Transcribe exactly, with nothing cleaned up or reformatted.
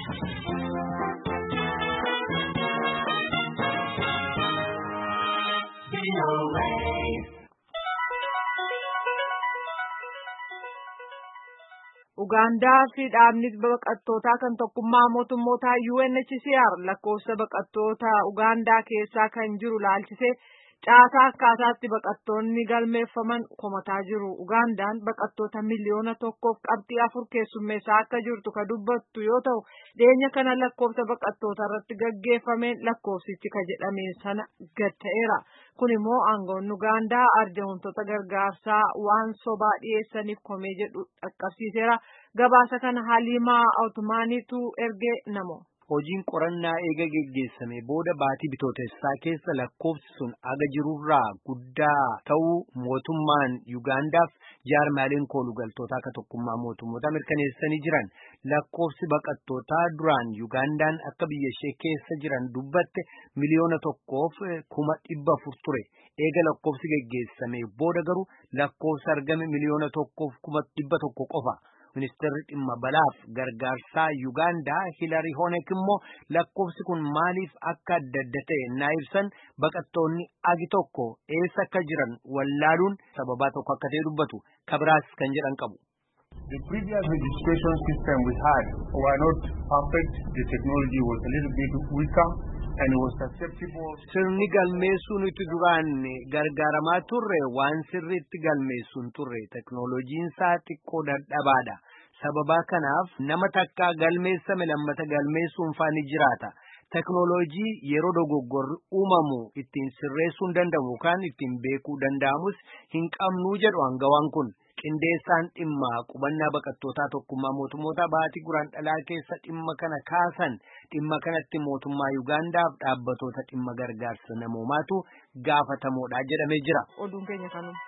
Ugaandaa fi dhaabni baqattootaa kan tokkummaa mootummootaa U N H C R lakkoofsa baqattoota Ugaandaa keessaa kan jiru laalchisee caasaa akkaataatti baqattoonni galmeeffaman komataa jiru. Ugaandaan baqattoota miliyoona tokkoof qabxii afur keessummeessaa akka jirtu ka dubbattu yoo ta'u, dhiyeenya kana lakkoofsa baqattoota irratti gaggeeffameen lakkoofsichi ka jedhameen sana gad ta'eera. Kun immoo aangoon Ugaandaa arjoomtoota gargaarsaa waan sobaa dhiyeessaniif komee jedhu dhaqqabsiiseera. Gabaasa kana Haliimaa Awutumaaniitu ergee namo. Hojiin qorannaa eega geggeessame booda baatii bitootessaa keessa lakkoofsi sun aga jirurraa guddaa ta'uu mootummaan Ugaandaaf jaarmaaleen koolugaltootaa akka tokkummaa mootummoota mirkaneessanii jiran. Lakkoofsi baqattootaa duraan Ugaandaan akka biyya ishee keessa jiran dubbatte miliyoona tokkoof kuma dhibba afur ture. Eega lakkoofsi geggeessame booda garuu lakkoofsi argame miliyoona tokkoof kuma dhibba tokko qofa. Ministeerri dhimma balaaf gargaarsaa Ugaandaa Hilari Honek immoo lakkoofsi kun maaliif akka adda adda ta'e naa ibsan baqattoonni agi tokko eessa akka jiran wallaaluun sababaa tokko akka ta'e dubbatu. Kabiraas kan jedhan qabu. The previous registration system we had were not perfect. The technology was a little bit weaker. Sirni galmeessuun itti duraan gargaaramaa turre waan sirriitti galmeessuun turre teknooloojiin isaa xiqqoo dadhabaadha. Sababaa kanaaf nama takka galmeessame lammata galmeessuun faani jiraata. Teknooloojii yeroo dogoggorri uumamu ittiin sirreessuun danda'amu yookaan ittiin beekuu danda'amus hin qabnuu jedhu aangawaan kun. Qindeessaan dhimma qubannaa baqattootaa tokkummaa mootummoota baatii guraandhalaa keessa dhimma kana kaasan dhimma kanatti mootummaa Ugaandaaf dhaabbatoota dhimma gargaarsa namoomaatu gaafatamoodha jedhamee jira. Oduun keenya kanuma.